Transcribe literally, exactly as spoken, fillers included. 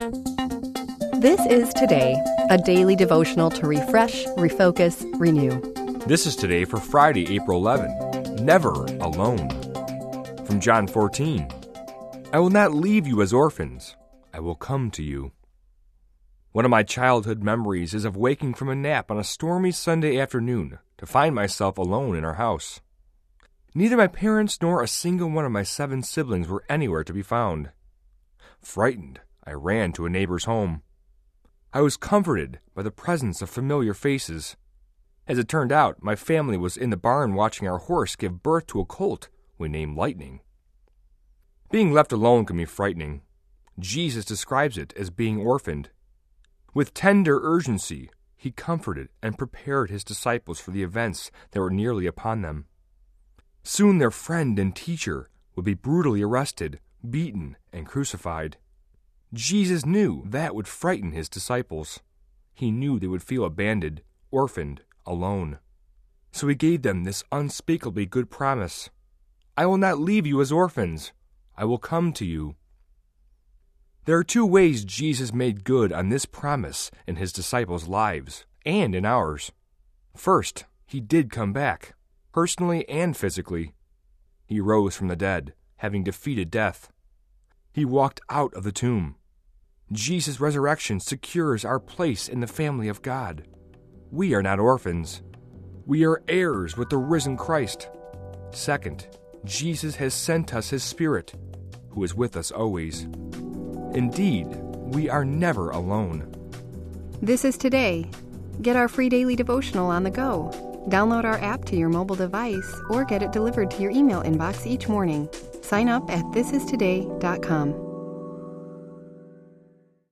This is Today, a daily devotional to refresh, refocus, renew. This is Today for Friday, April eleventh. Never alone. From John fourteen. I will not leave you as orphans. I will come to you. One of my childhood memories is of waking from a nap on a stormy Sunday afternoon to find myself alone in our house. Neither my parents nor a single one of my seven siblings were anywhere to be found. Frightened, I ran to a neighbor's home. I was comforted by the presence of familiar faces. As it turned out, my family was in the barn watching our horse give birth to a colt we named Lightning. Being left alone can be frightening. Jesus describes it as being orphaned. With tender urgency, he comforted and prepared his disciples for the events that were nearly upon them. Soon their friend and teacher would be brutally arrested, beaten, and crucified. Jesus knew that would frighten his disciples. He knew they would feel abandoned, orphaned, alone. So he gave them this unspeakably good promise. I will not leave you as orphans. I will come to you. There are two ways Jesus made good on this promise in his disciples' lives and in ours. First, he did come back, personally and physically. He rose from the dead, having defeated death. He walked out of the tomb. Jesus' resurrection secures our place in the family of God. We are not orphans. We are heirs with the risen Christ. Second, Jesus has sent us his Spirit, who is with us always. Indeed, we are never alone. This is Today. Get our free daily devotional on the go. Download our app to your mobile device or get it delivered to your email inbox each morning. Sign up at this is today dot com.